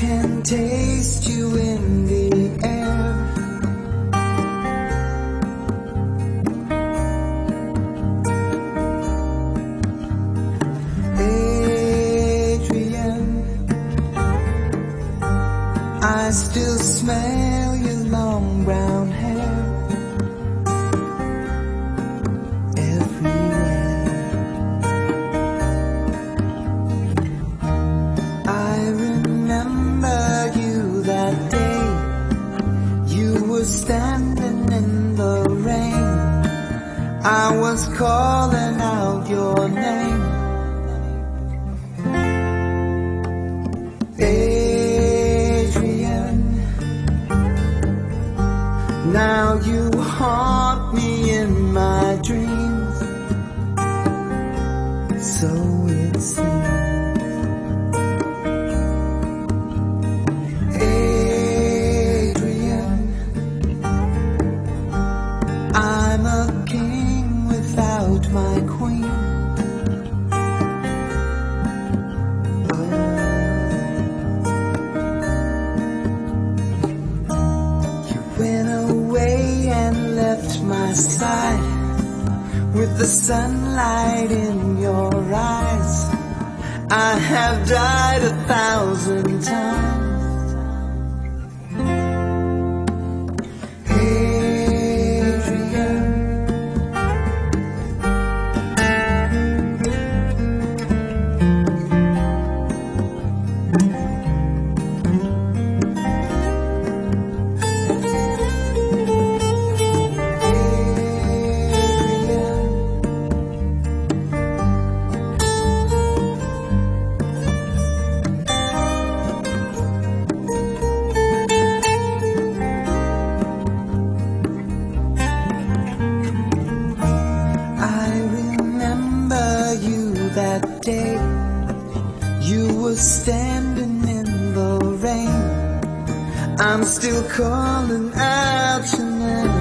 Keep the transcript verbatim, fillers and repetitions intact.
can taste you in the air. Adrian, I still smell your long brown hair everywhere. I remember you that day. You were standing in the rain. I was calling out your name. Adrian, now you haunt me in my dreams, so it seems. Adrian, I'm a king without my queen. Went away and left my side with the sunlight in your eyes. I have died a thousand times. Adrian, that day you were standing in the rain. I'm still calling out your name.